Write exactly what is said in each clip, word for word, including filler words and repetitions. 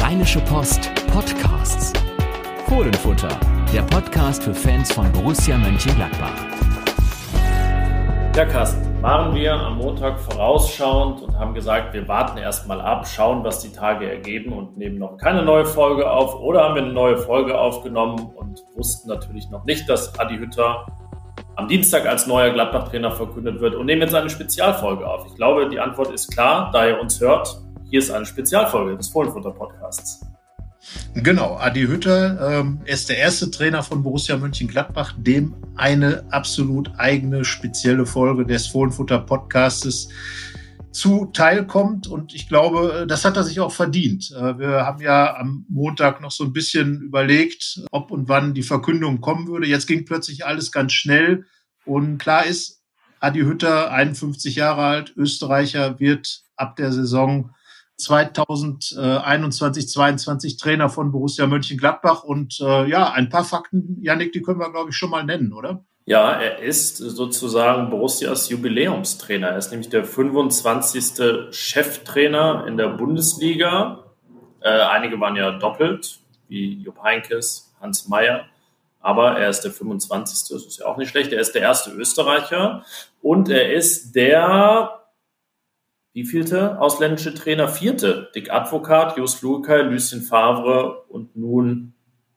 Rheinische Post Podcasts. Fohlenfutter, der Podcast für Fans von Borussia Mönchengladbach. Ja, Carsten, waren wir am Montag vorausschauend und haben gesagt, wir warten erstmal ab, schauen, was die Tage ergeben und nehmen noch keine neue Folge auf. Oder haben wir eine neue Folge aufgenommen und wussten natürlich noch nicht, dass Adi Hütter am Dienstag als neuer Gladbach-Trainer verkündet wird und nehmen jetzt eine Spezialfolge auf. Ich glaube, die Antwort ist klar, da ihr uns hört. Hier ist eine Spezialfolge des Fohlenfutter-Podcasts. Genau, Adi Hütter ähm, ist der erste Trainer von Borussia Mönchengladbach, dem eine absolut eigene, spezielle Folge des Fohlenfutter-Podcastes zuteilkommt. Und ich glaube, das hat er sich auch verdient. Äh, wir haben ja am Montag noch so ein bisschen überlegt, ob und wann die Verkündung kommen würde. Jetzt ging plötzlich alles ganz schnell. Und klar ist, Adi Hütter, einundfünfzig Jahre alt, Österreicher, wird ab der Saison zweitausendeinundzwanzig zweiundzwanzig Trainer von Borussia Mönchengladbach. Und äh, ja, ein paar Fakten, Yannick, die können wir, glaube ich, schon mal nennen, oder? Ja, er ist sozusagen Borussias Jubiläumstrainer. Er ist nämlich der fünfundzwanzigste Cheftrainer in der Bundesliga. Äh, einige waren ja doppelt, wie Jupp Heynckes, Hans Meyer. Aber er ist der fünfundzwanzigste, das ist ja auch nicht schlecht. Er ist der erste Österreicher und er ist der... Wie vielte ausländische Trainer? Vierte. Dick Advokat, Jos Luhukay, Lucien Favre und nun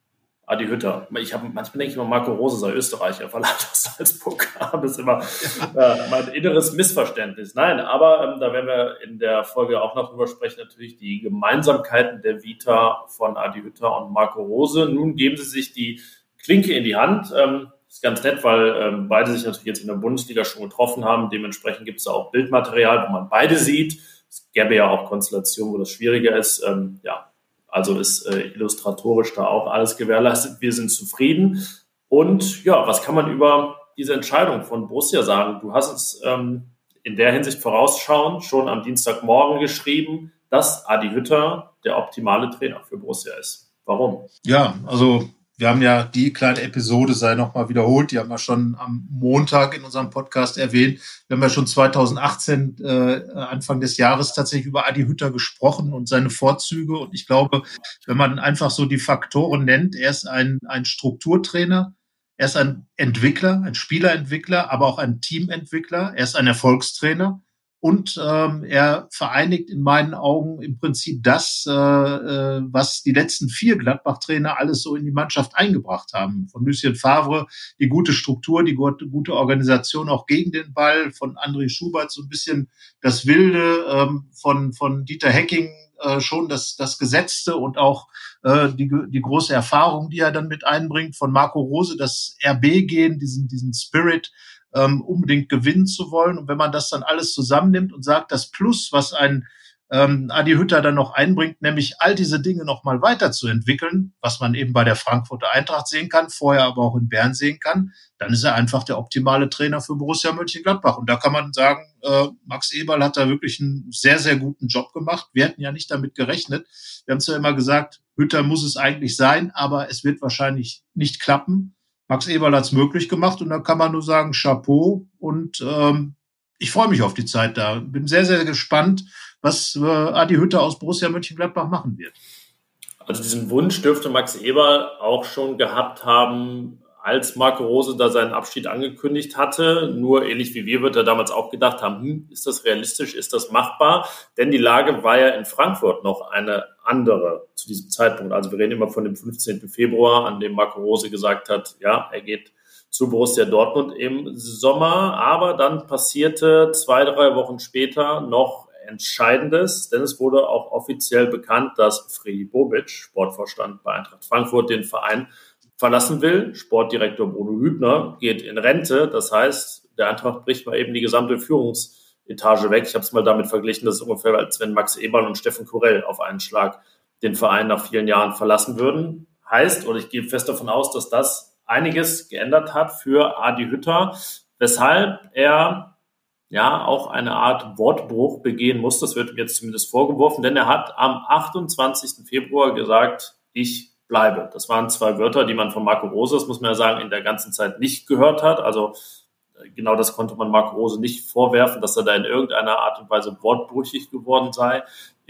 Adi Hütter. Ich habe manchmal denke ich immer, Marco Rose sei Österreicher, weil er das Salzburger. Das ist immer äh, mein inneres Missverständnis. Nein, aber ähm, da werden wir in der Folge auch noch drüber sprechen, natürlich die Gemeinsamkeiten der Vita von Adi Hütter und Marco Rose. Nun geben sie sich die Klinke in die Hand. Ähm, Das ist ganz nett, weil ähm, beide sich natürlich jetzt in der Bundesliga schon getroffen haben. Dementsprechend gibt es da auch Bildmaterial, wo man beide sieht. Es gäbe ja auch Konstellationen, wo das schwieriger ist. Ähm, ja, also ist äh, illustratorisch da auch alles gewährleistet. Wir sind zufrieden. Und ja, was kann man über diese Entscheidung von Borussia sagen? Du hast es ähm, in der Hinsicht vorausschauend schon am Dienstagmorgen geschrieben, dass Adi Hütter der optimale Trainer für Borussia ist. Warum? Ja, also... Wir haben ja die kleine Episode, sei nochmal wiederholt, die haben wir schon am Montag in unserem Podcast erwähnt. Wir haben ja schon zweitausendachtzehn, äh, Anfang des Jahres tatsächlich über Adi Hütter gesprochen und seine Vorzüge. Und ich glaube, wenn man einfach so die Faktoren nennt, er ist ein, ein Strukturtrainer, er ist ein Entwickler, ein Spielerentwickler, aber auch ein Teamentwickler, er ist ein Erfolgstrainer. Und ähm, er vereinigt in meinen Augen im Prinzip das, äh, äh, was die letzten vier Gladbach-Trainer alles so in die Mannschaft eingebracht haben. Von Lucien Favre die gute Struktur, die gute, gute Organisation auch gegen den Ball, von André Schubert so ein bisschen das Wilde, ähm, von von Dieter Hecking äh, schon das das Gesetzte und auch äh, die die große Erfahrung, die er dann mit einbringt, von Marco Rose das R B-Gehen, diesen diesen Spirit, Um, unbedingt gewinnen zu wollen. Und wenn man das dann alles zusammennimmt und sagt, das Plus, was ein ähm, Adi Hütter dann noch einbringt, nämlich all diese Dinge noch mal weiterzuentwickeln, was man eben bei der Frankfurter Eintracht sehen kann, vorher aber auch in Bern sehen kann, dann ist er einfach der optimale Trainer für Borussia Mönchengladbach. Und da kann man sagen, äh, Max Eberl hat da wirklich einen sehr, sehr guten Job gemacht. Wir hätten ja nicht damit gerechnet. Wir haben zwar immer gesagt, Hütter muss es eigentlich sein, aber es wird wahrscheinlich nicht klappen. Max Eberl hat es möglich gemacht und da kann man nur sagen, Chapeau. Und ähm, ich freue mich auf die Zeit da. Bin sehr, sehr gespannt, was äh, Adi Hütter aus Borussia Mönchengladbach machen wird. Also diesen Wunsch dürfte Max Eberl auch schon gehabt haben, als Marco Rose da seinen Abschied angekündigt hatte. Nur ähnlich wie wir wird er damals auch gedacht haben, hm, ist das realistisch, ist das machbar? Denn die Lage war ja in Frankfurt noch eine andere zu diesem Zeitpunkt. Also wir reden immer von dem fünfzehnten Februar, an dem Marco Rose gesagt hat, ja, er geht zu Borussia Dortmund im Sommer. Aber dann passierte zwei, drei Wochen später noch Entscheidendes, denn es wurde auch offiziell bekannt, dass Fredi Bobic, Sportvorstand bei Eintracht Frankfurt, den Verein verlassen will. Sportdirektor Bruno Hübner geht in Rente. Das heißt, der Eintracht bricht mal eben die gesamte Führungsetage weg. Ich habe es mal damit verglichen, das ist ungefähr, als wenn Max Eberl und Steffen Kurell auf einen Schlag den Verein nach vielen Jahren verlassen würden. Heißt, oder ich gehe fest davon aus, dass das einiges geändert hat für Adi Hütter, weshalb er ja auch eine Art Wortbruch begehen muss. Das wird ihm jetzt zumindest vorgeworfen, denn er hat am achtundzwanzigsten Februar gesagt, ich bleibe. Das waren zwei Wörter, die man von Marco Rose, das muss man ja sagen, in der ganzen Zeit nicht gehört hat. Also genau das konnte man Marco Rose nicht vorwerfen, dass er da in irgendeiner Art und Weise wortbrüchig geworden sei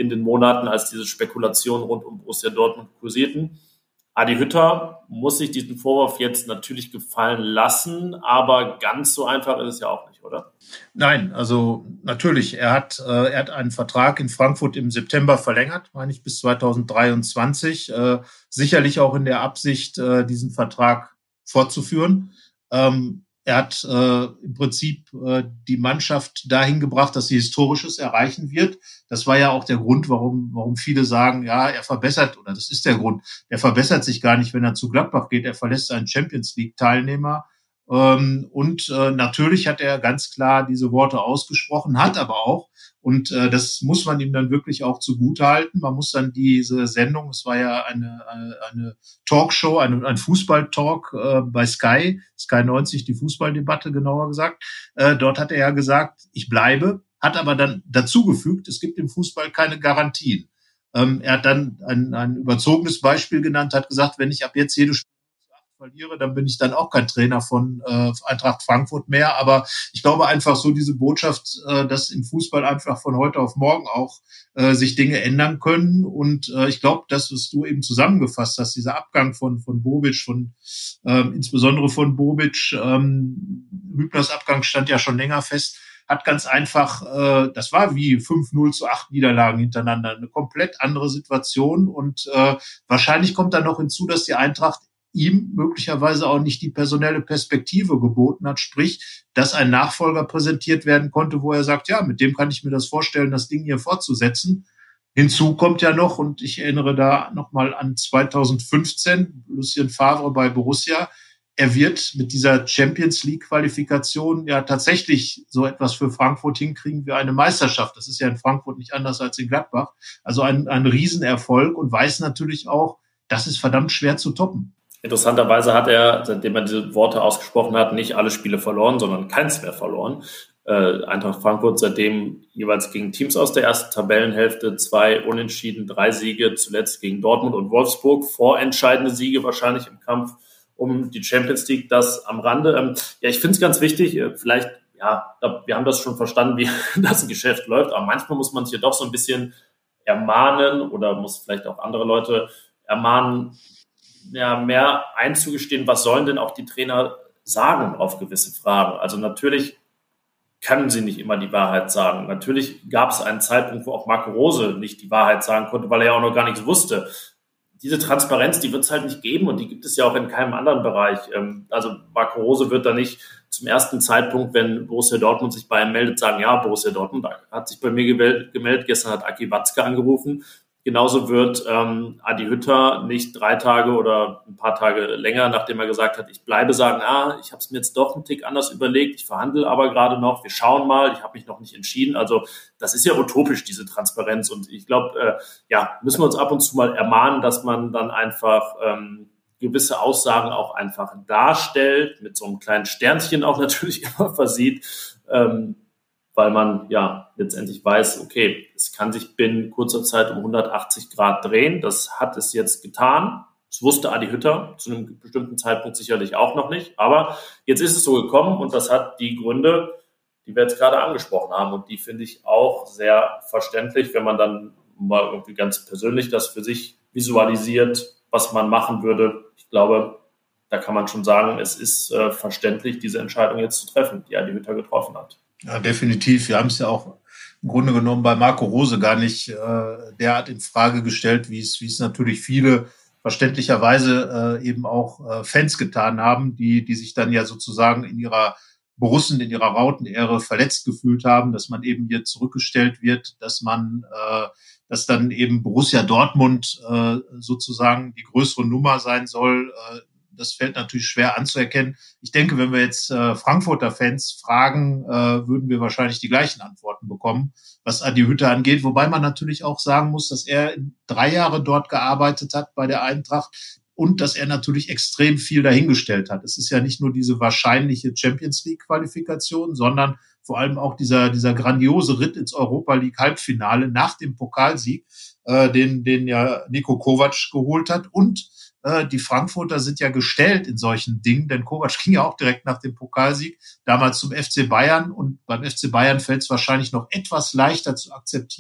in den Monaten, als diese Spekulationen rund um Borussia Dortmund kursierten. Adi Hütter muss sich diesen Vorwurf jetzt natürlich gefallen lassen, aber ganz so einfach ist es ja auch nicht, oder? Nein, also natürlich, er hat, äh, er hat einen Vertrag in Frankfurt im September verlängert, meine ich, bis zweitausenddreiundzwanzig, äh, sicherlich auch in der Absicht, äh, diesen Vertrag fortzuführen. Ähm, Er hat äh, im Prinzip äh, die Mannschaft dahin gebracht, dass sie Historisches erreichen wird. Das war ja auch der Grund, warum warum viele sagen, ja, er verbessert, oder das ist der Grund, er verbessert sich gar nicht, wenn er zu Gladbach geht. Er verlässt einen Champions-League-Teilnehmer. Ähm, und äh, natürlich hat er ganz klar diese Worte ausgesprochen, hat aber auch, und äh, das muss man ihm dann wirklich auch zugutehalten. Man muss dann diese Sendung, es war ja eine eine, eine Talkshow, eine, ein Fußball-Talk äh, bei Sky, Sky neunzig, die Fußballdebatte genauer gesagt. Äh, dort hat er ja gesagt, ich bleibe, hat aber dann dazugefügt, es gibt im Fußball keine Garantien. Ähm, er hat dann ein, ein überzogenes Beispiel genannt, hat gesagt, wenn ich ab jetzt jede Spiel verliere, dann bin ich dann auch kein Trainer von äh, Eintracht Frankfurt mehr. Aber ich glaube einfach so diese Botschaft, äh, dass im Fußball einfach von heute auf morgen auch äh, sich Dinge ändern können. Und äh, ich glaube, das, was du eben zusammengefasst hast, dieser Abgang von von Bobic, von ähm, insbesondere von Bobic, ähm, Hübners Abgang stand ja schon länger fest, hat ganz einfach, äh, das war wie fünf null zu acht Niederlagen hintereinander, eine komplett andere Situation. Und äh, wahrscheinlich kommt dann noch hinzu, dass die Eintracht ihm möglicherweise auch nicht die personelle Perspektive geboten hat, sprich, dass ein Nachfolger präsentiert werden konnte, wo er sagt, ja, mit dem kann ich mir das vorstellen, das Ding hier fortzusetzen. Hinzu kommt ja noch, und ich erinnere da nochmal an zweitausendfünfzehn, Lucien Favre bei Borussia, er wird mit dieser Champions-League-Qualifikation ja tatsächlich so etwas für Frankfurt hinkriegen wie eine Meisterschaft. Das ist ja in Frankfurt nicht anders als in Gladbach. Also ein, ein Riesenerfolg, und weiß natürlich auch, das ist verdammt schwer zu toppen. Interessanterweise hat er, seitdem er diese Worte ausgesprochen hat, nicht alle Spiele verloren, sondern keins mehr verloren. Äh, Eintracht Frankfurt seitdem jeweils gegen Teams aus der ersten Tabellenhälfte, zwei Unentschieden, drei Siege, zuletzt gegen Dortmund und Wolfsburg, vorentscheidende Siege wahrscheinlich im Kampf um die Champions League, das am Rande. Ähm, ja, ich finde es ganz wichtig, äh, vielleicht, ja, wir haben das schon verstanden, wie das Geschäft läuft, aber manchmal muss man sich ja doch so ein bisschen ermahnen oder muss vielleicht auch andere Leute ermahnen, ja, mehr einzugestehen, was sollen denn auch die Trainer sagen auf gewisse Fragen. Also natürlich können sie nicht immer die Wahrheit sagen. Natürlich gab es einen Zeitpunkt, wo auch Marco Rose nicht die Wahrheit sagen konnte, weil er ja auch noch gar nichts wusste. Diese Transparenz, die wird es halt nicht geben, und die gibt es ja auch in keinem anderen Bereich. Also Marco Rose wird da nicht zum ersten Zeitpunkt, wenn Borussia Dortmund sich bei ihm meldet, sagen, ja, Borussia Dortmund hat sich bei mir gemeldet, gestern hat Aki Watzke angerufen. Genauso wird ähm, Adi Hütter nicht drei Tage oder ein paar Tage länger, nachdem er gesagt hat, ich bleibe, sagen, ah, ich habe es mir jetzt doch einen Tick anders überlegt, ich verhandle aber gerade noch, wir schauen mal, ich habe mich noch nicht entschieden. Also das ist ja utopisch, diese Transparenz. Und ich glaube, äh, ja, müssen wir uns ab und zu mal ermahnen, dass man dann einfach ähm, gewisse Aussagen auch einfach darstellt, mit so einem kleinen Sternchen auch natürlich immer versieht, ähm, weil man ja letztendlich weiß, okay, es kann sich binnen kurzer Zeit um hundertachtzig Grad drehen. Das hat es jetzt getan. Das wusste Adi Hütter zu einem bestimmten Zeitpunkt sicherlich auch noch nicht. Aber jetzt ist es so gekommen, und das hat die Gründe, die wir jetzt gerade angesprochen haben. Und die finde ich auch sehr verständlich, wenn man dann mal irgendwie ganz persönlich das für sich visualisiert, was man machen würde. Ich glaube, da kann man schon sagen, es ist äh, verständlich, diese Entscheidung jetzt zu treffen, die Adi Hütter getroffen hat. Ja, definitiv. Wir haben es ja auch im Grunde genommen bei Marco Rose gar nicht äh, derart in Frage gestellt, wie es wie es natürlich viele verständlicherweise äh, eben auch äh, Fans getan haben, die die sich dann ja sozusagen in ihrer Borussen, in ihrer Rautenehre verletzt gefühlt haben, dass man eben hier zurückgestellt wird, dass man, äh, dass dann eben Borussia Dortmund äh, sozusagen die größere Nummer sein soll. Äh, Das fällt natürlich schwer anzuerkennen. Ich denke, wenn wir jetzt äh, Frankfurter Fans fragen, äh, würden wir wahrscheinlich die gleichen Antworten bekommen, was Adi Hütter angeht. Wobei man natürlich auch sagen muss, dass er drei Jahre dort gearbeitet hat bei der Eintracht und dass er natürlich extrem viel dahingestellt hat. Es ist ja nicht nur diese wahrscheinliche Champions-League-Qualifikation, sondern vor allem auch dieser dieser grandiose Ritt ins Europa-League-Halbfinale nach dem Pokalsieg, äh, den den ja Niko Kovac geholt hat. Und die Frankfurter sind ja gestellt in solchen Dingen, denn Kovac ging ja auch direkt nach dem Pokalsieg damals zum F C Bayern, und beim F C Bayern fällt es wahrscheinlich noch etwas leichter zu akzeptieren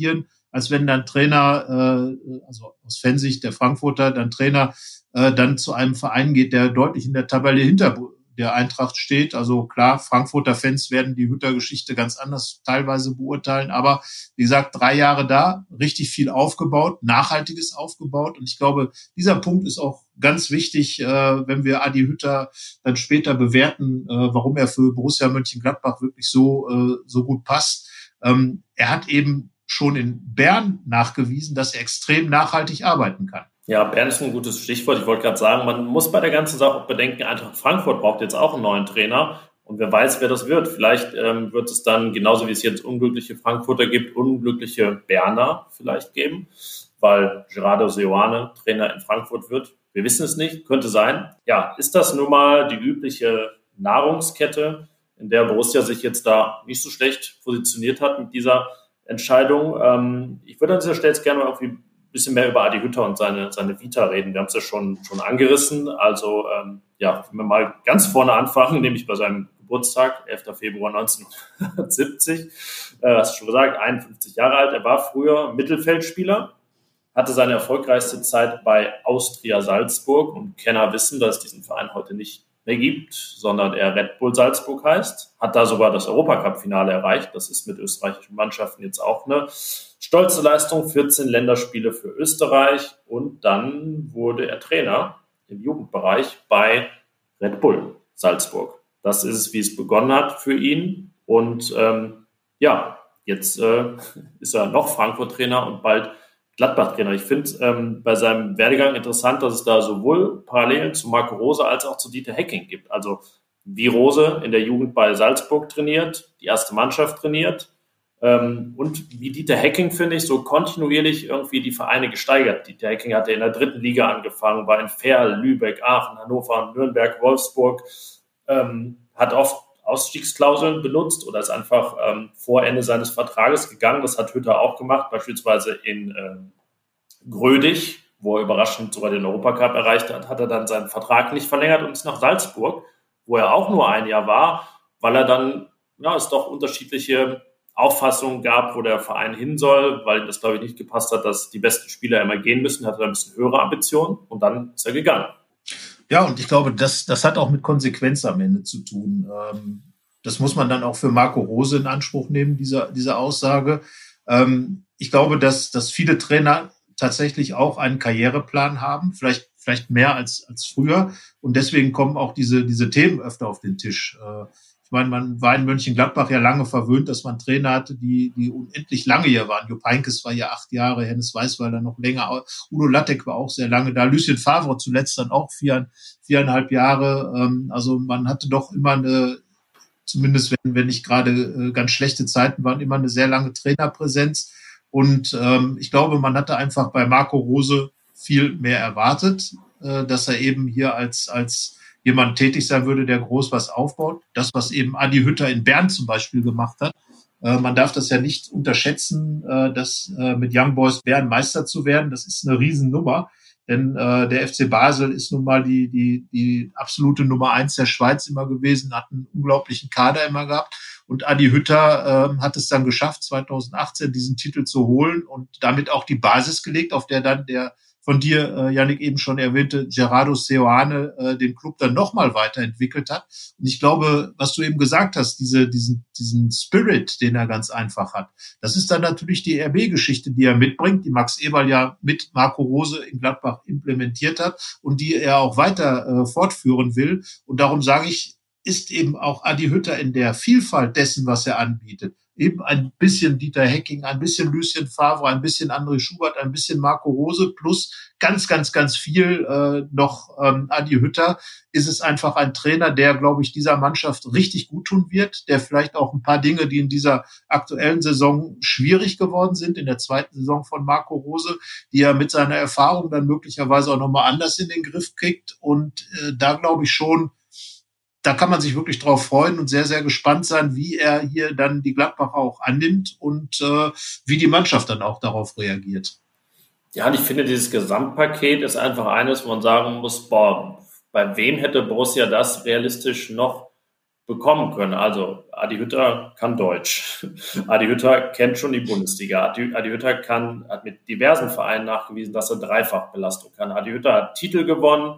als wenn dann Trainer, äh, also aus Fansicht der Frankfurter, dann Trainer äh, dann zu einem Verein geht, der deutlich in der Tabelle hinter der Eintracht steht. Also klar, Frankfurter Fans werden die Hütter-Geschichte ganz anders teilweise beurteilen. Aber wie gesagt, drei Jahre da, richtig viel aufgebaut, Nachhaltiges aufgebaut. Und ich glaube, dieser Punkt ist auch ganz wichtig, äh, wenn wir Adi Hütter dann später bewerten, äh, warum er für Borussia Mönchengladbach wirklich so, äh, so gut passt. Ähm, er hat eben schon in Bern nachgewiesen, dass er extrem nachhaltig arbeiten kann. Ja, Bern ist ein gutes Stichwort. Ich wollte gerade sagen, man muss bei der ganzen Sache auch bedenken, Eintracht Frankfurt braucht jetzt auch einen neuen Trainer. Und wer weiß, wer das wird. Vielleicht ähm, wird es dann, genauso wie es jetzt unglückliche Frankfurter gibt, unglückliche Berner vielleicht geben, weil Gerardo Seoane Trainer in Frankfurt wird. Wir wissen es nicht, könnte sein. Ja, ist das nun mal die übliche Nahrungskette, in der Borussia sich jetzt da nicht so schlecht positioniert hat mit dieser Entscheidung? Ähm, ich würde an dieser Stelle jetzt gerne mal irgendwie bisschen mehr über Adi Hütter und seine, seine Vita reden. Wir haben es ja schon, schon angerissen. Also, ähm, ja, wenn wir mal ganz vorne anfangen, nämlich bei seinem Geburtstag, elfter Februar neunzehnhundertsiebzig. Äh, hast du schon gesagt, einundfünfzig Jahre alt. Er war früher Mittelfeldspieler, hatte seine erfolgreichste Zeit bei Austria Salzburg. Und Kenner wissen, dass es diesen Verein heute nicht mehr gibt, sondern er Red Bull Salzburg heißt. Hat da sogar das Europacup-Finale erreicht. Das ist mit österreichischen Mannschaften jetzt auch eine stolze Leistung, vierzehn Länderspiele für Österreich, und dann wurde er Trainer im Jugendbereich bei Red Bull Salzburg. Das ist es, wie es begonnen hat für ihn, und ähm, ja, jetzt äh, ist er noch Frankfurt-Trainer und bald Gladbach-Trainer. Ich finde ähm, bei seinem Werdegang interessant, dass es da sowohl Parallelen zu Marco Rose als auch zu Dieter Hecking gibt. Also wie Rose in der Jugend bei Salzburg trainiert, die erste Mannschaft trainiert, Ähm, und wie Dieter Hecking, finde ich, so kontinuierlich irgendwie die Vereine gesteigert. Dieter Hecking hatte in der dritten Liga angefangen, war in Verl, Lübeck, Aachen, Hannover, Nürnberg, Wolfsburg, ähm, hat oft Ausstiegsklauseln benutzt oder ist einfach ähm, vor Ende seines Vertrages gegangen. Das hat Hütter auch gemacht, beispielsweise in ähm, Grödig, wo er überraschend sogar den Europacup erreicht hat, hat er dann seinen Vertrag nicht verlängert und ist nach Salzburg, wo er auch nur ein Jahr war, weil er dann, ja, es doch unterschiedliche Auffassung gab, wo der Verein hin soll, weil das, glaube ich, nicht gepasst hat, dass die besten Spieler immer gehen müssen, hatte ein bisschen höhere Ambitionen, und dann ist er gegangen. Ja, und ich glaube, das, das hat auch mit Konsequenz am Ende zu tun. Ähm, das muss man dann auch für Marco Rose in Anspruch nehmen, diese, diese Aussage. Ähm, ich glaube, dass, dass viele Trainer tatsächlich auch einen Karriereplan haben, vielleicht, vielleicht mehr als, als früher, und deswegen kommen auch diese, diese Themen öfter auf den Tisch. Äh, Ich meine, man war in Mönchengladbach ja lange verwöhnt, dass man Trainer hatte, die, die unendlich lange hier waren. Jupp Heynckes war ja acht Jahre, Hennes Weißweiler noch länger, Udo Lattek war auch sehr lange da, Lucien Favre zuletzt dann auch vier, viereinhalb Jahre. Also man hatte doch immer eine, zumindest wenn, wenn nicht gerade ganz schlechte Zeiten waren, immer eine sehr lange Trainerpräsenz. Und ähm, ich glaube, man hatte einfach bei Marco Rose viel mehr erwartet, äh, dass er eben hier als, als jemand tätig sein würde, der groß was aufbaut. Das, was eben Adi Hütter in Bern zum Beispiel gemacht hat. Äh, man darf das ja nicht unterschätzen, äh, dass äh, mit Young Boys Bern Meister zu werden. Das ist eine Riesennummer. Denn äh, der F C Basel ist nun mal die, die, die absolute Nummer eins der Schweiz immer gewesen, hat einen unglaublichen Kader immer gehabt. Und Adi Hütter äh, hat es dann geschafft, zwanzig achtzehn diesen Titel zu holen und damit auch die Basis gelegt, auf der dann der von dir, äh, Yannick, eben schon erwähnte Gerardo Seoane äh, den Club dann nochmal weiterentwickelt hat. Und ich glaube, was du eben gesagt hast, diese, diesen, diesen Spirit, den er ganz einfach hat, das ist dann natürlich die R B-Geschichte, die er mitbringt, die Max Eberl ja mit Marco Rose in Gladbach implementiert hat und die er auch weiter äh, fortführen will. Und darum sage ich, ist eben auch Adi Hütter in der Vielfalt dessen, was er anbietet, eben ein bisschen Dieter Hecking, ein bisschen Lucien Favre, ein bisschen André Schubert, ein bisschen Marco Rose plus ganz, ganz, ganz viel äh, noch ähm, Adi Hütter, ist es einfach ein Trainer, der, glaube ich, dieser Mannschaft richtig gut tun wird, der vielleicht auch ein paar Dinge, die in dieser aktuellen Saison schwierig geworden sind, in der zweiten Saison von Marco Rose, die er mit seiner Erfahrung dann möglicherweise auch nochmal anders in den Griff kriegt. Und äh, da glaube ich schon, da kann man sich wirklich drauf freuen und sehr, sehr gespannt sein, wie er hier dann die Gladbacher auch annimmt und äh, wie die Mannschaft dann auch darauf reagiert. Ja, und ich finde, dieses Gesamtpaket ist einfach eines, wo man sagen muss, boah, bei wem hätte Borussia das realistisch noch bekommen können. Also Adi Hütter kann Deutsch. Adi Hütter kennt schon die Bundesliga. Adi, Adi Hütter kann, hat mit diversen Vereinen nachgewiesen, dass er Dreifachbelastung kann. Adi Hütter hat Titel gewonnen.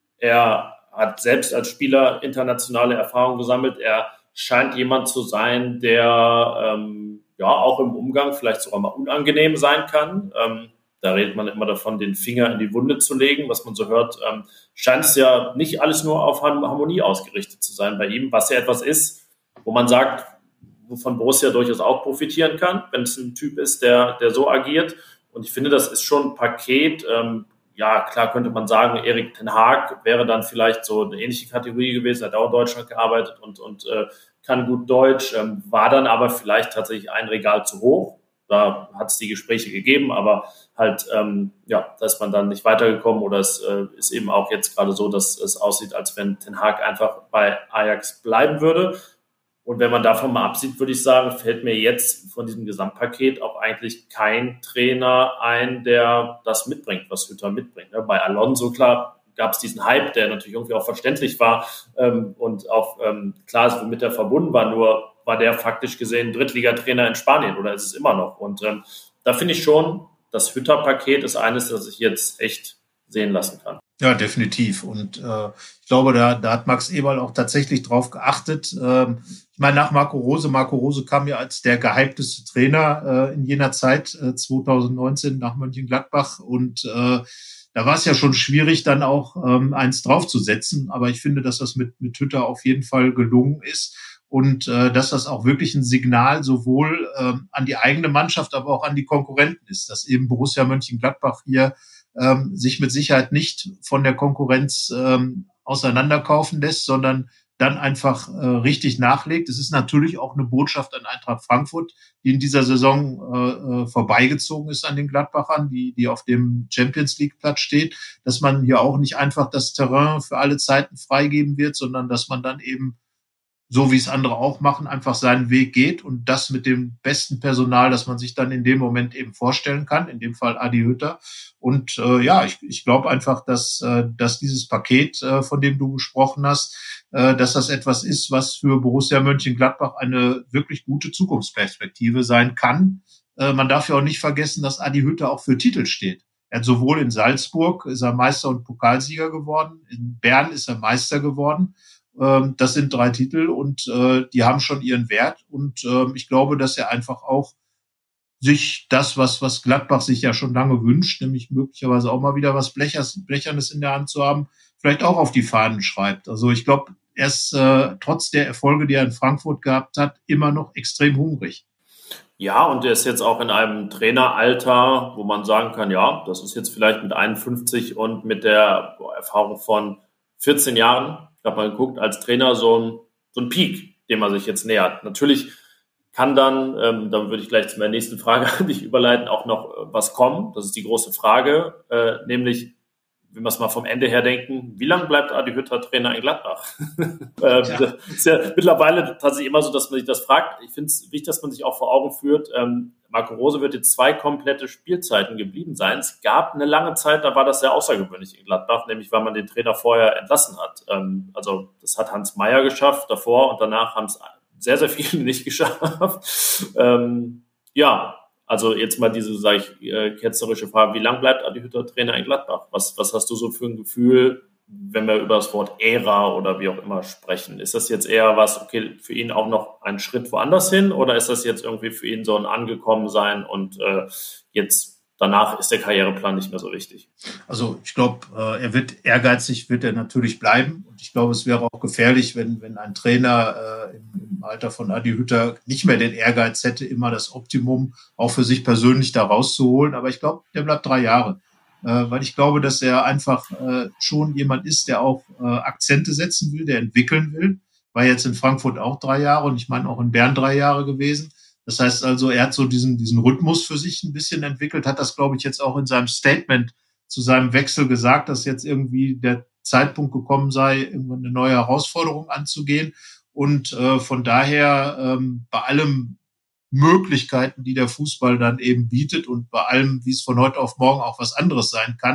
Er hat selbst als Spieler internationale Erfahrungen gesammelt. Er scheint jemand zu sein, der ähm, ja auch im Umgang vielleicht sogar mal unangenehm sein kann. Ähm, Da redet man immer davon, den Finger in die Wunde zu legen. Was man so hört, ähm, scheint es ja nicht alles nur auf Harmonie ausgerichtet zu sein bei ihm, was ja etwas ist, wo man sagt, wovon Borussia durchaus auch profitieren kann, wenn es ein Typ ist, der, der so agiert. Und ich finde, das ist schon ein Paket. Ähm, ja, klar könnte man sagen, Erik ten Hag wäre dann vielleicht so eine ähnliche Kategorie gewesen, hat auch in Deutschland gearbeitet und, und äh, kann gut Deutsch, ähm, war dann aber vielleicht tatsächlich ein Regal zu hoch. Da hat es die Gespräche gegeben, aber halt, ähm, ja, da ist man dann nicht weitergekommen oder es äh, ist eben auch jetzt gerade so, dass es aussieht, als wenn Ten Hag einfach bei Ajax bleiben würde. Und wenn man davon mal absieht, würde ich sagen, fällt mir jetzt von diesem Gesamtpaket auch eigentlich kein Trainer ein, der das mitbringt, was Hütter mitbringt. Bei Alonso, klar, gab es diesen Hype, der natürlich irgendwie auch verständlich war ähm, und auch ähm, klar ist, womit er verbunden war, nur war der faktisch gesehen Drittligatrainer in Spanien oder ist es immer noch. Und ähm, da finde ich schon, das Hütter-Paket ist eines, das ich jetzt echt sehen lassen kann. Ja, definitiv. Und äh, ich glaube, da, da hat Max Eberl auch tatsächlich drauf geachtet. Ähm, ich meine, nach Marco Rose, Marco Rose kam ja als der gehypteste Trainer äh, in jener Zeit, äh, zwanzig neunzehn nach Mönchengladbach. Und äh, da war es ja schon schwierig, dann auch ähm, eins draufzusetzen. Aber ich finde, dass das mit, mit Hütter auf jeden Fall gelungen ist. Und äh, dass das auch wirklich ein Signal sowohl äh, an die eigene Mannschaft, aber auch an die Konkurrenten ist, dass eben Borussia Mönchengladbach hier ähm, sich mit Sicherheit nicht von der Konkurrenz ähm, auseinanderkaufen lässt, sondern dann einfach äh, richtig nachlegt. Es ist natürlich auch eine Botschaft an Eintracht Frankfurt, die in dieser Saison äh, vorbeigezogen ist an den Gladbachern, die, die auf dem Champions League Platz steht, dass man hier auch nicht einfach das Terrain für alle Zeiten freigeben wird, sondern dass man dann eben so wie es andere auch machen, einfach seinen Weg geht und das mit dem besten Personal, das man sich dann in dem Moment eben vorstellen kann, in dem Fall Adi Hütter. Und äh, ja, ich, ich glaube einfach, dass, äh, dass dieses Paket, äh, von dem du gesprochen hast, äh, dass das etwas ist, was für Borussia Mönchengladbach eine wirklich gute Zukunftsperspektive sein kann. Äh, man darf ja auch nicht vergessen, dass Adi Hütter auch für Titel steht. Er hat sowohl in Salzburg ist er Meister und Pokalsieger geworden, in Bern ist er Meister geworden. Das sind drei Titel und äh, die haben schon ihren Wert. Und äh, ich glaube, dass er einfach auch sich das, was was Gladbach sich ja schon lange wünscht, nämlich möglicherweise auch mal wieder was Blechers, Blechernes in der Hand zu haben, vielleicht auch auf die Fahnen schreibt. Also ich glaube, er ist äh, trotz der Erfolge, die er in Frankfurt gehabt hat, immer noch extrem hungrig. Ja, und er ist jetzt auch in einem Traineralter, wo man sagen kann, ja, das ist jetzt vielleicht mit einundfünfzig und mit der Erfahrung von vierzehn Jahren, ich habe mal geguckt, als Trainer so ein, so ein Peak, dem man sich jetzt nähert. Natürlich kann dann, ähm, dann würde ich gleich zu meiner nächsten Frage an dich überleiten, auch noch äh, was kommen. Das ist die große Frage, äh, nämlich, wenn wir es mal vom Ende her denken, wie lange bleibt Adi Hütter Trainer in Gladbach? äh, ja. Das ist ja mittlerweile tatsächlich immer so, dass man sich das fragt. Ich finde es wichtig, dass man sich auch vor Augen führt, ähm, Marco Rose wird jetzt zwei komplette Spielzeiten geblieben sein. Es gab eine lange Zeit, da war das sehr außergewöhnlich in Gladbach, nämlich weil man den Trainer vorher entlassen hat. Ähm, also das hat Hans Meyer geschafft davor und danach haben es sehr, sehr viele nicht geschafft. ähm, ja, also jetzt mal diese, sage ich, äh, ketzerische Frage, wie lange bleibt Adi Hütter Trainer in Gladbach? Was, was hast du so für ein Gefühl, wenn wir über das Wort Ära oder wie auch immer sprechen? Ist das jetzt eher was, okay, für ihn auch noch ein Schritt woanders hin oder ist das jetzt irgendwie für ihn so ein Angekommensein und äh, jetzt danach ist der Karriereplan nicht mehr so wichtig? Also ich glaube, äh, er wird ehrgeizig, wird er natürlich bleiben und ich glaube, es wäre auch gefährlich, wenn wenn ein Trainer äh, im, im Alter von Adi Hütter nicht mehr den Ehrgeiz hätte, immer das Optimum auch für sich persönlich da rauszuholen, aber ich glaube, der bleibt drei Jahre. Äh, weil ich glaube, dass er einfach äh, schon jemand ist, der auch äh, Akzente setzen will, der entwickeln will. War jetzt in Frankfurt auch drei Jahre und ich meine auch in Bern drei Jahre gewesen. Das heißt also, er hat so diesen diesen Rhythmus für sich ein bisschen entwickelt, hat das, glaube ich, jetzt auch in seinem Statement zu seinem Wechsel gesagt, dass jetzt irgendwie der Zeitpunkt gekommen sei, irgendwann eine neue Herausforderung anzugehen. Und äh, von daher ähm, bei allem Möglichkeiten, die der Fußball dann eben bietet und bei allem, wie es von heute auf morgen auch was anderes sein kann,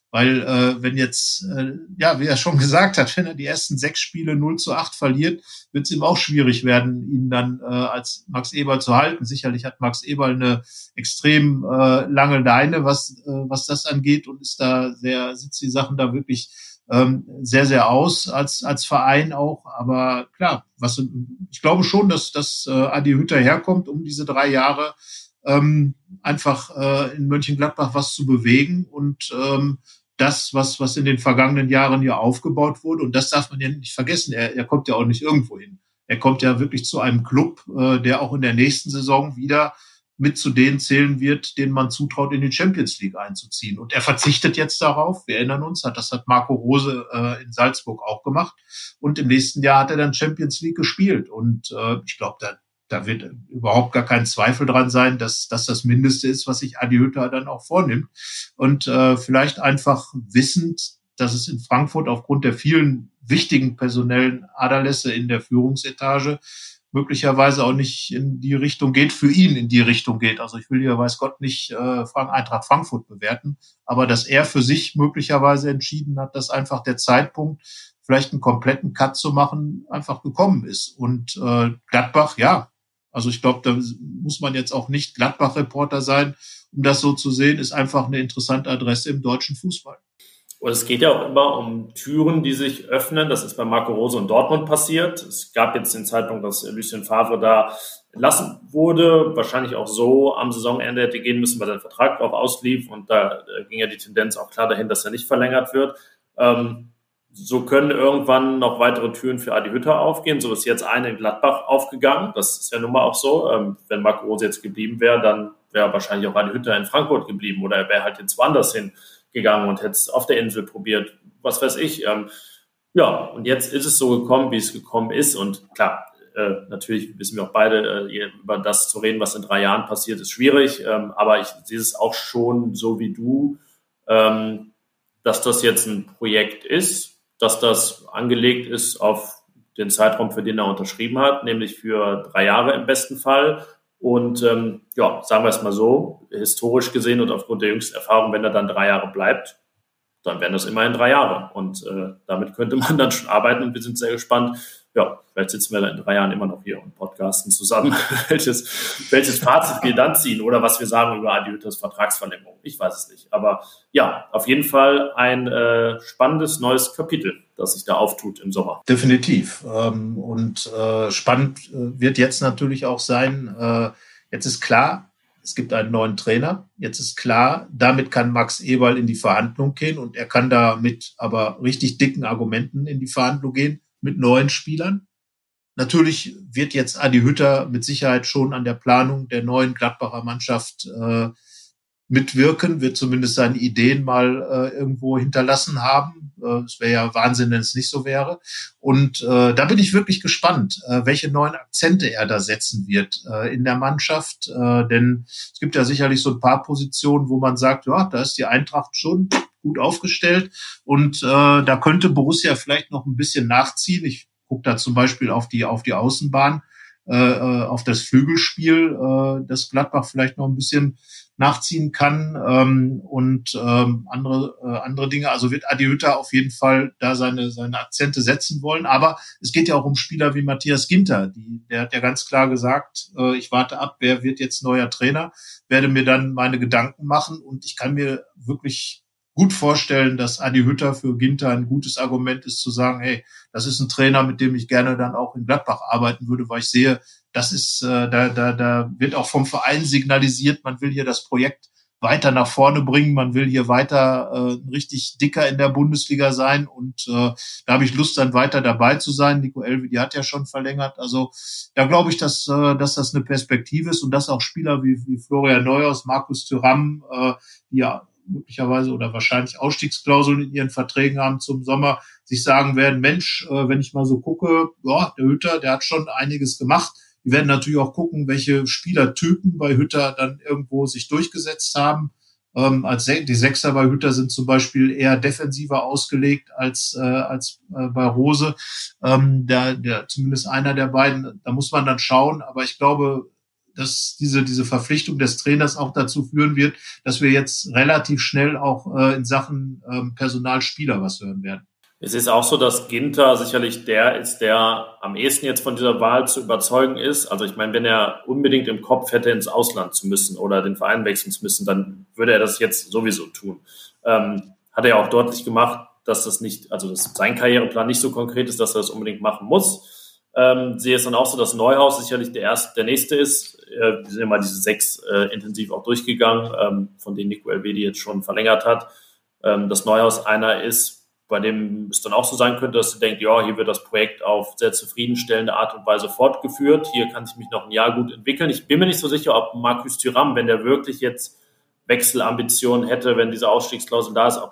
Weil äh, wenn jetzt, äh, ja, wie er schon gesagt hat, wenn er die ersten sechs Spiele null zu acht verliert, wird es ihm auch schwierig werden, ihn dann äh, als Max Eberl zu halten. Sicherlich hat Max Eberl eine extrem äh, lange Leine, was äh, was das angeht, und ist da sehr, sitzt die Sachen da wirklich ähm, sehr, sehr aus als als Verein auch. Aber klar, was ich glaube schon, dass dass äh, Adi Hütter herkommt, um diese drei Jahre ähm, einfach äh, in Mönchengladbach was zu bewegen, und ähm, das, was was in den vergangenen Jahren hier aufgebaut wurde, und das darf man ja nicht vergessen, er, er kommt ja auch nicht irgendwo hin. Er kommt ja wirklich zu einem Club, äh, der auch in der nächsten Saison wieder mit zu denen zählen wird, denen man zutraut, in die Champions League einzuziehen. Und er verzichtet jetzt darauf, wir erinnern uns, hat das hat Marco Rose äh, in Salzburg auch gemacht, und im nächsten Jahr hat er dann Champions League gespielt, und äh, ich glaube, da Da wird überhaupt gar kein Zweifel dran sein, dass, dass das Mindeste ist, was sich Adi Hütter dann auch vornimmt. Und äh, vielleicht einfach wissend, dass es in Frankfurt aufgrund der vielen wichtigen personellen Aderlässe in der Führungsetage möglicherweise auch nicht in die Richtung geht, für ihn in die Richtung geht. Also ich will hier, weiß Gott, nicht äh, Eintracht Frankfurt bewerten, aber dass er für sich möglicherweise entschieden hat, dass einfach der Zeitpunkt, vielleicht einen kompletten Cut zu machen, einfach gekommen ist. Und äh, Gladbach, ja, also ich glaube, da muss man jetzt auch nicht Gladbach-Reporter sein, um das so zu sehen, ist einfach eine interessante Adresse im deutschen Fußball. Und es geht ja auch immer um Türen, die sich öffnen. Das ist bei Marco Rose und Dortmund passiert. Es gab jetzt den Zeitpunkt, dass Lucien Favre da entlassen wurde. Wahrscheinlich auch so am Saisonende hätte gehen müssen, weil sein Vertrag auch auslief. Und da ging ja die Tendenz auch klar dahin, dass er nicht verlängert wird. Ähm, So können irgendwann noch weitere Türen für Adi Hütter aufgehen. So ist jetzt eine in Gladbach aufgegangen. Das ist ja nun mal auch so. Ähm, wenn Marco Rose jetzt geblieben wäre, dann wäre wahrscheinlich auch Adi Hütter in Frankfurt geblieben, oder er wäre halt jetzt woanders hingegangen und hätte es auf der Insel probiert. Was weiß ich. Ähm, ja, und jetzt ist es so gekommen, wie es gekommen ist. Und klar, äh, natürlich wissen wir auch beide, äh, über das zu reden, was in drei Jahren passiert, ist schwierig. Ähm, aber ich sehe es auch schon so wie du, ähm, dass das jetzt ein Projekt ist, dass das angelegt ist auf den Zeitraum, für den er unterschrieben hat, nämlich für drei Jahre im besten Fall. Und ähm, ja, sagen wir es mal so, historisch gesehen und aufgrund der jüngsten Erfahrung, wenn er dann drei Jahre bleibt, dann wären das immerhin drei Jahre. Und äh, damit könnte man dann schon arbeiten, und wir sind sehr gespannt. Ja, vielleicht sitzen wir in drei Jahren immer noch hier und podcasten zusammen, welches, welches Fazit wir dann ziehen oder was wir sagen über Adi Hütters Vertragsverlängerung. Ich weiß es nicht. Aber ja, auf jeden Fall ein äh, spannendes neues Kapitel, das sich da auftut im Sommer. Definitiv. Ähm, und äh, spannend äh, wird jetzt natürlich auch sein, äh, jetzt ist klar, es gibt einen neuen Trainer. Jetzt ist klar, damit kann Max Eberl in die Verhandlung gehen, und er kann da mit aber richtig dicken Argumenten in die Verhandlung gehen, mit neuen Spielern. Natürlich wird jetzt Adi Hütter mit Sicherheit schon an der Planung der neuen Gladbacher Mannschaft äh, mitwirken, wird zumindest seine Ideen mal äh, irgendwo hinterlassen haben. Äh, es wäre ja Wahnsinn, wenn es nicht so wäre. Und äh, da bin ich wirklich gespannt, äh, welche neuen Akzente er da setzen wird äh, in der Mannschaft. Äh, denn es gibt ja sicherlich so ein paar Positionen, wo man sagt, ja, da ist die Eintracht schon gut aufgestellt, und äh, da könnte Borussia vielleicht noch ein bisschen nachziehen. Ich gucke da zum Beispiel auf die auf die Außenbahn, äh, auf das Flügelspiel, äh, das Gladbach vielleicht noch ein bisschen nachziehen kann, ähm, und ähm, andere äh, andere Dinge. Also wird Adi Hütter auf jeden Fall da seine seine Akzente setzen wollen. Aber es geht ja auch um Spieler wie Matthias Ginter. Die, der hat ja ganz klar gesagt, äh, ich warte ab, wer wird jetzt neuer Trainer, werde mir dann meine Gedanken machen, und ich kann mir wirklich gut vorstellen, dass Adi Hütter für Ginter ein gutes Argument ist, zu sagen, hey, das ist ein Trainer, mit dem ich gerne dann auch in Gladbach arbeiten würde, weil ich sehe, das ist, äh, da, da, da wird auch vom Verein signalisiert, man will hier das Projekt weiter nach vorne bringen, man will hier weiter äh, richtig dicker in der Bundesliga sein, und äh, da habe ich Lust, dann weiter dabei zu sein. Nico Elvedi hat ja schon verlängert, also da glaube ich, dass, äh, dass das eine Perspektive ist, und dass auch Spieler wie, wie Florian Neuhaus, Markus Thuram, äh, die ja möglicherweise oder wahrscheinlich Ausstiegsklauseln in ihren Verträgen haben zum Sommer, sich sagen werden, Mensch, äh, wenn ich mal so gucke, ja, der Hütter, der hat schon einiges gemacht. Die werden natürlich auch gucken, welche Spielertypen bei Hütter dann irgendwo sich durchgesetzt haben. Ähm, als die Sechser bei Hütter sind zum Beispiel eher defensiver ausgelegt als äh, als äh, bei Rose. Ähm, der, der zumindest einer der beiden. Da muss man dann schauen. Aber ich glaube, dass diese, diese Verpflichtung des Trainers auch dazu führen wird, dass wir jetzt relativ schnell auch äh, in Sachen ähm, Personalspieler was hören werden. Es ist auch so, dass Ginter sicherlich der ist, der am ehesten jetzt von dieser Wahl zu überzeugen ist. Also ich meine, wenn er unbedingt im Kopf hätte, ins Ausland zu müssen oder den Verein wechseln zu müssen, dann würde er das jetzt sowieso tun. Ähm, hat er ja auch deutlich gemacht, dass das nicht, also dass sein Karriereplan nicht so konkret ist, dass er das unbedingt machen muss. Ähm, sehe es dann auch so, dass Neuhaus sicherlich der erste, der nächste ist. Äh, wir sind ja mal diese sechs äh, intensiv auch durchgegangen, ähm, von denen Nico Elvedi jetzt schon verlängert hat. Ähm, dass Neuhaus einer ist, bei dem es dann auch so sein könnte, dass du denkst, ja, hier wird das Projekt auf sehr zufriedenstellende Art und Weise fortgeführt. Hier kann ich mich noch ein Jahr gut entwickeln. Ich bin mir nicht so sicher, ob Marcus Thuram, wenn der wirklich jetzt Wechselambitionen hätte, wenn diese Ausstiegsklausel da ist, ob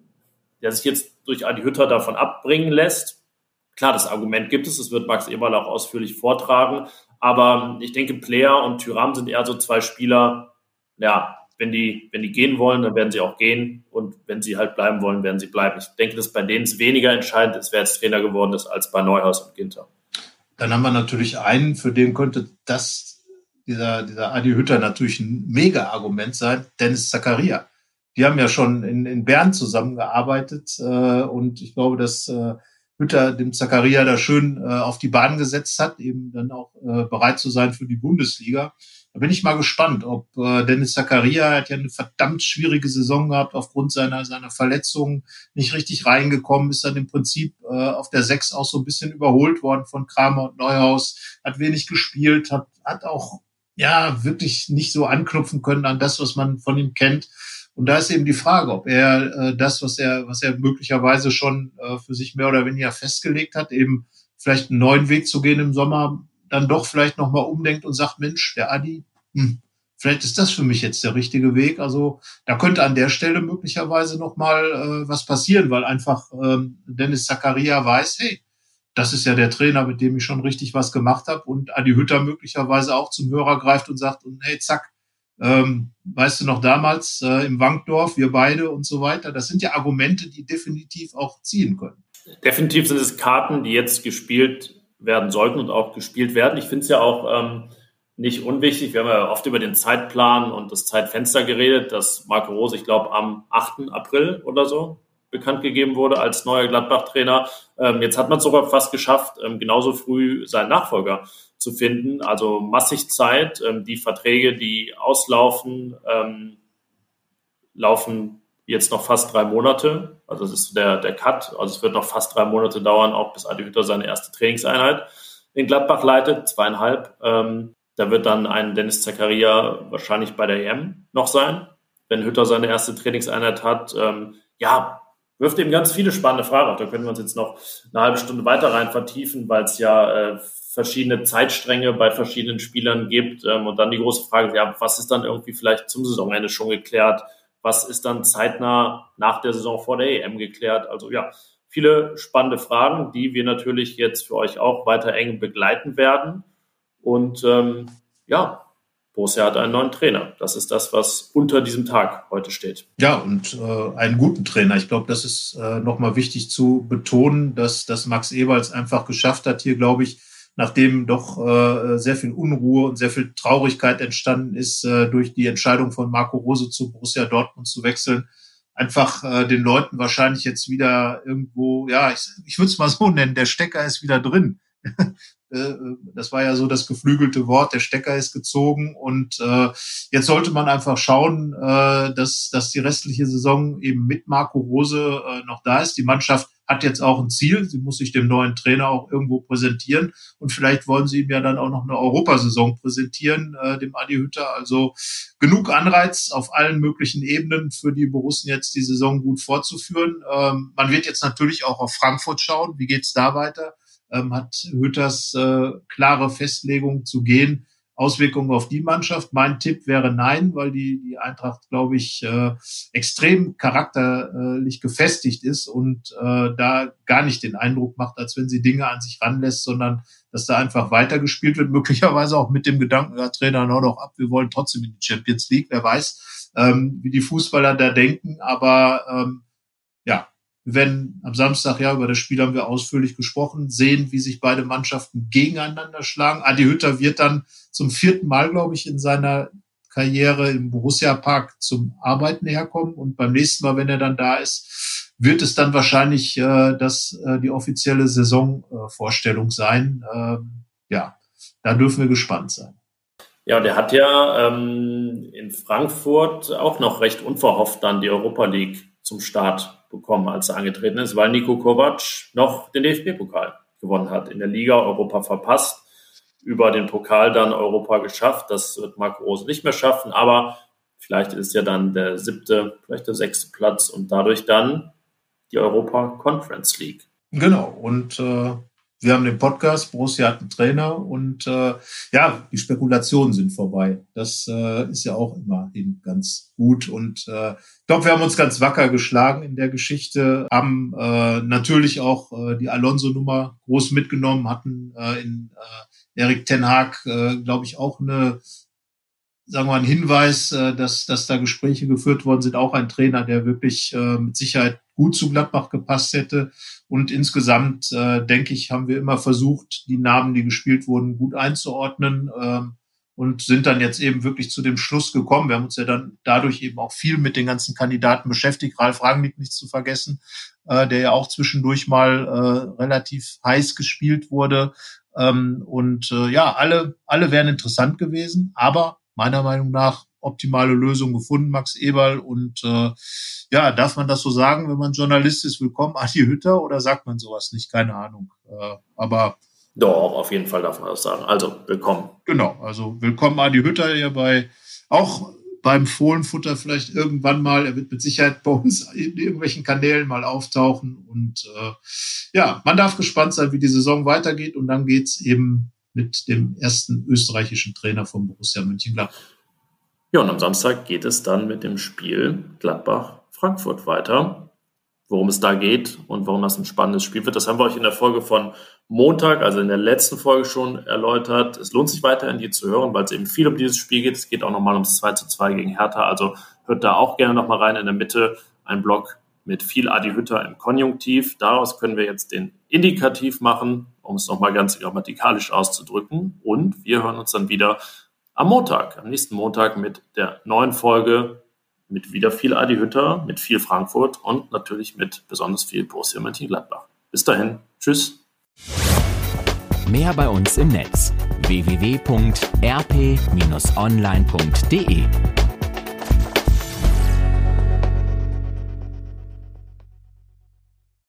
der sich jetzt durch Adi Hütter davon abbringen lässt. Klar, das Argument gibt es, das wird Max Eberl auch ausführlich vortragen. Aber ich denke, Player und Thuram sind eher so zwei Spieler, ja, Wenn die, wenn die gehen wollen, dann werden sie auch gehen. Und wenn sie halt bleiben wollen, werden sie bleiben. Ich denke, dass bei denen es weniger entscheidend ist, wer jetzt Trainer geworden ist, als bei Neuhaus und Ginter. Dann haben wir natürlich einen, für den könnte das, dieser, dieser Adi Hütter natürlich ein Mega-Argument sein, Dennis Zakaria. Die haben ja schon in, in Bern zusammengearbeitet. Äh, und ich glaube, dass äh, Hütter dem Zakaria da schön äh, auf die Bahn gesetzt hat, eben dann auch äh, bereit zu sein für die Bundesliga. Da bin ich mal gespannt, ob äh, Dennis Zakaria hat ja eine verdammt schwierige Saison gehabt aufgrund seiner seiner Verletzungen, nicht richtig reingekommen, ist dann im Prinzip äh, auf der Sechs auch so ein bisschen überholt worden von Kramer und Neuhaus, hat wenig gespielt, hat hat auch ja wirklich nicht so anknüpfen können an das, was man von ihm kennt. Und da ist eben die Frage, ob er äh, das, was er was er möglicherweise schon äh, für sich mehr oder weniger festgelegt hat, eben vielleicht einen neuen Weg zu gehen im Sommer, dann doch vielleicht nochmal umdenkt und sagt, Mensch, der Adi, hm, vielleicht ist das für mich jetzt der richtige Weg. Also da könnte an der Stelle möglicherweise nochmal äh, was passieren, weil einfach ähm, Dennis Zakaria weiß, hey, das ist ja der Trainer, mit dem ich schon richtig was gemacht habe, und Adi Hütter möglicherweise auch zum Hörer greift und sagt, und hey, zack, ähm, weißt du noch damals äh, im Wankdorf, wir beide und so weiter. Das sind ja Argumente, die definitiv auch ziehen können. Definitiv sind es Karten, die jetzt gespielt werden sollten und auch gespielt werden. Ich finde es ja auch ähm, nicht unwichtig. Wir haben ja oft über den Zeitplan und das Zeitfenster geredet, dass Marco Rose, ich glaube, am achten April oder so bekannt gegeben wurde als neuer Gladbach-Trainer. Ähm, jetzt hat man es sogar fast geschafft, ähm, genauso früh seinen Nachfolger zu finden. Also massig Zeit. Ähm, die Verträge, die auslaufen, ähm, laufen jetzt noch fast drei Monate. Also das ist der, der Cut. Also es wird noch fast drei Monate dauern, auch bis Adi Hütter seine erste Trainingseinheit in Gladbach leitet, zweieinhalb. Ähm, da wird dann ein Dennis Zakaria wahrscheinlich bei der E M noch sein, wenn Hütter seine erste Trainingseinheit hat. Ähm, ja, wirft eben ganz viele spannende Fragen auf. Da können wir uns jetzt noch eine halbe Stunde weiter rein vertiefen, weil es ja äh, verschiedene Zeitstränge bei verschiedenen Spielern gibt. Ähm, und dann die große Frage, ja, was ist dann irgendwie vielleicht zum Saisonende schon geklärt? Was ist dann zeitnah nach der Saison vor der E M geklärt? Also ja, viele spannende Fragen, die wir natürlich jetzt für euch auch weiter eng begleiten werden. Und ähm, ja, Borussia hat einen neuen Trainer. Das ist das, was unter diesem Tag heute steht. Ja, und äh, einen guten Trainer. Ich glaube, das ist äh, nochmal wichtig zu betonen, dass, dass Max Eberl es einfach geschafft hat, hier, glaube ich, nachdem doch äh, sehr viel Unruhe und sehr viel Traurigkeit entstanden ist äh, durch die Entscheidung von Marco Rose zu Borussia Dortmund zu wechseln, einfach äh, den Leuten wahrscheinlich jetzt wieder irgendwo, ja, ich, ich würde es mal so nennen, der Stecker ist wieder drin. Das war ja so das geflügelte Wort, der Stecker ist gezogen, und äh, jetzt sollte man einfach schauen, äh, dass, dass die restliche Saison eben mit Marco Rose äh, noch da ist. Die Mannschaft hat jetzt auch ein Ziel, sie muss sich dem neuen Trainer auch irgendwo präsentieren, und vielleicht wollen sie ihm ja dann auch noch eine Europasaison präsentieren, äh, dem Adi Hütter. Also genug Anreiz auf allen möglichen Ebenen für die Borussen jetzt die Saison gut fortzuführen. Ähm, man wird jetzt natürlich auch auf Frankfurt schauen, wie geht's da weiter? Ähm, hat Hütters äh, klare Festlegung zu gehen, Auswirkungen auf die Mannschaft? Mein Tipp wäre nein, weil die die Eintracht, glaube ich, äh, extrem charakterlich gefestigt ist und äh, da gar nicht den Eindruck macht, als wenn sie Dinge an sich ranlässt, sondern dass da einfach weitergespielt wird, möglicherweise auch mit dem Gedanken, der Trainer noch doch ab, wir wollen trotzdem in die Champions League, wer weiß, ähm, wie die Fußballer da denken, aber ähm, ja, Wir werden am Samstag, ja, über das Spiel haben wir ausführlich gesprochen, sehen, wie sich beide Mannschaften gegeneinander schlagen. Adi Hütter wird dann zum vierten Mal, glaube ich, in seiner Karriere im Borussia-Park zum Arbeiten herkommen. Und beim nächsten Mal, wenn er dann da ist, wird es dann wahrscheinlich äh, das äh, die offizielle Saisonvorstellung äh, sein. Ähm, ja, da dürfen wir gespannt sein. Ja, der hat ja ähm, in Frankfurt auch noch recht unverhofft dann die Europa League zum Start bekommen, als er angetreten ist, weil Niko Kovac noch den D F B-Pokal gewonnen hat. In der Liga Europa verpasst, über den Pokal dann Europa geschafft. Das wird Marco Rose nicht mehr schaffen, aber vielleicht ist ja dann der siebte, vielleicht der sechste Platz und dadurch dann die Europa Conference League. Genau, und äh, wir haben den Podcast, Borussia hat einen Trainer und äh, ja, die Spekulationen sind vorbei. Das äh, ist ja auch immerhin ganz gut und äh, ich glaube, wir haben uns ganz wacker geschlagen in der Geschichte, haben äh, natürlich auch äh, die Alonso-Nummer groß mitgenommen, hatten äh, in äh, Erik ten Hag, äh, glaube ich, auch eine, sagen wir mal, einen Hinweis, äh, dass, dass da Gespräche geführt worden sind, auch ein Trainer, der wirklich äh, mit Sicherheit gut zu Gladbach gepasst hätte. Und insgesamt, äh, denke ich, haben wir immer versucht, die Namen, die gespielt wurden, gut einzuordnen äh, und sind dann jetzt eben wirklich zu dem Schluss gekommen. Wir haben uns ja dann dadurch eben auch viel mit den ganzen Kandidaten beschäftigt. Ralf Rangnick nicht zu vergessen, äh, der ja auch zwischendurch mal äh, relativ heiß gespielt wurde. Ähm, und äh, ja, alle, alle wären interessant gewesen, aber meiner Meinung nach optimale Lösung gefunden, Max Eberl. Und äh, ja, darf man das so sagen, wenn man Journalist ist, willkommen Adi Hütter, oder sagt man sowas nicht? Keine Ahnung. Äh, aber doch, auf jeden Fall darf man das sagen. Also, willkommen. Genau, also willkommen Adi Hütter hier bei, auch beim Fohlenfutter vielleicht irgendwann mal. Er wird mit Sicherheit bei uns in irgendwelchen Kanälen mal auftauchen. Und äh, ja, man darf gespannt sein, wie die Saison weitergeht. Und dann geht's eben mit dem ersten österreichischen Trainer von Borussia Mönchengladbach. Ja, und am Samstag geht es dann mit dem Spiel Gladbach-Frankfurt weiter. Worum es da geht und warum das ein spannendes Spiel wird, das haben wir euch in der Folge von Montag, also in der letzten Folge schon erläutert. Es lohnt sich weiterhin, die zu hören, weil es eben viel um dieses Spiel geht. Es geht auch nochmal ums zwei zu zwei gegen Hertha, also hört da auch gerne nochmal rein. In der Mitte ein Block mit viel Adi Hütter im Konjunktiv. Daraus können wir jetzt den Indikativ machen, um es nochmal ganz grammatikalisch auszudrücken. Und wir hören uns dann wieder am Montag, am nächsten Montag mit der neuen Folge, mit wieder viel Adi Hütter, mit viel Frankfurt und natürlich mit besonders viel Borussia Mönchengladbach. Bis dahin, tschüss. Mehr bei uns im Netz w w w punkt r p Bindestrich online punkt d e